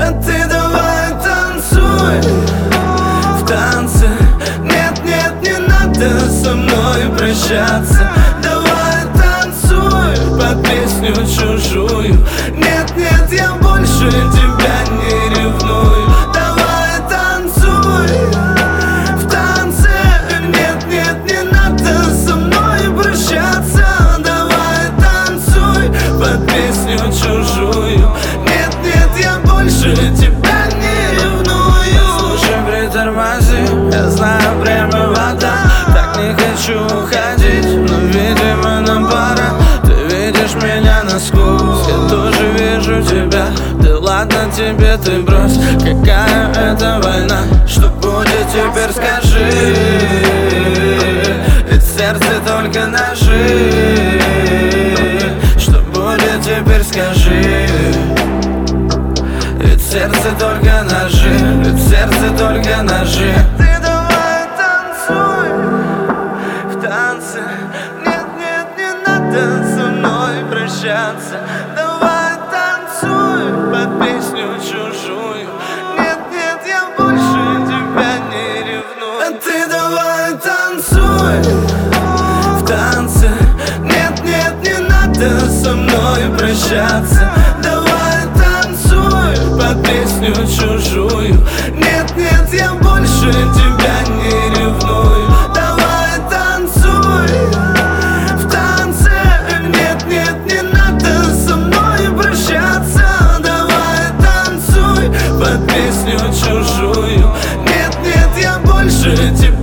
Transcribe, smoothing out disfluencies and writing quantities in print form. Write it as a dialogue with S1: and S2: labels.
S1: А ты давай танцуй в танце. Нет, нет, не надо со мной прощаться. Давай танцуй под песню чужую. Нет, нет, я больше тебя не ревную. Давай танцуй в танце. Нет, нет, не надо со мной прощаться. Давай танцуй под песню чужую. Нет, нет, я больше тебя не ревную. Слушай, притормози, я знаю, время вода. Так не хочу уходить, но, видимо, нам пора. Ты видишь меня насквозь, я тоже вижу тебя. Да ладно тебе, ты брось, какая это война. Что будет теперь, скажи, ведь в сердце только ножи. Что будет теперь, скажи, ведь в сердце только ножи, ведь в сердце только ножи. Ты давай танцуй в танце. Нет, нет, не надо со мной прощаться. Давай танцуй под песню чужую. Нет, нет, я больше тебя не ревную. А ты давай танцуй в танце. Нет, нет, не надо со мной прощаться. Давай танцуй под песню чужую. Нет, нет, я больше тебя не ревную. Давай танцуй в танце. Нет, нет, не надо со мной прощаться. Давай танцуй под песню чужую. Нет, нет, я больше тебя